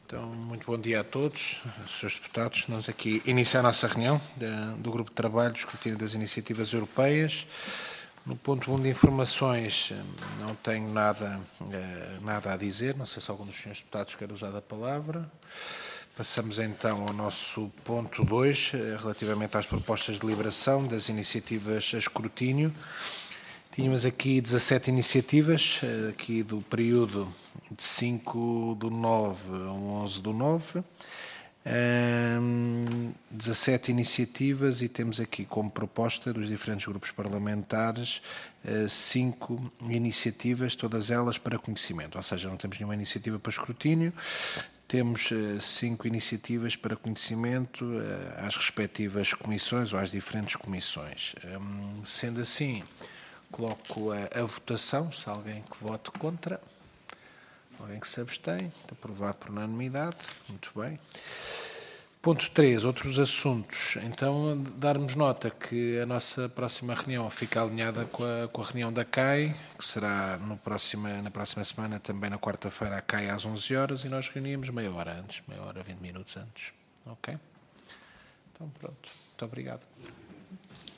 Então, muito bom dia a todos, Srs. Deputados. Vamos aqui iniciar a nossa reunião do Grupo de Trabalho do Escrutínio das Iniciativas Europeias. No ponto 1 de informações, não tenho nada a dizer, não sei se algum dos senhores deputados quer usar a palavra. Passamos então ao nosso ponto 2, relativamente às propostas de deliberação das iniciativas a escrutínio. Tínhamos aqui 17 iniciativas, aqui do período de 5/9 a 11/9. 17 iniciativas e temos aqui como proposta dos diferentes grupos parlamentares 5 iniciativas, todas elas para conhecimento, ou seja, não temos nenhuma iniciativa para escrutínio, temos 5 iniciativas para conhecimento às respectivas comissões ou às diferentes comissões. Sendo assim, coloco a votação, se alguém que vote contra, alguém que se abstém, aprovado por unanimidade, muito bem. Ponto 3, outros assuntos. Então, darmos nota que a nossa próxima reunião fica alinhada com a reunião da CAI, que será na próxima semana, também na quarta-feira, a CAI às 11 horas, e nós reunimos meia hora antes, 20 minutos antes. Ok? Então, pronto. Muito obrigado.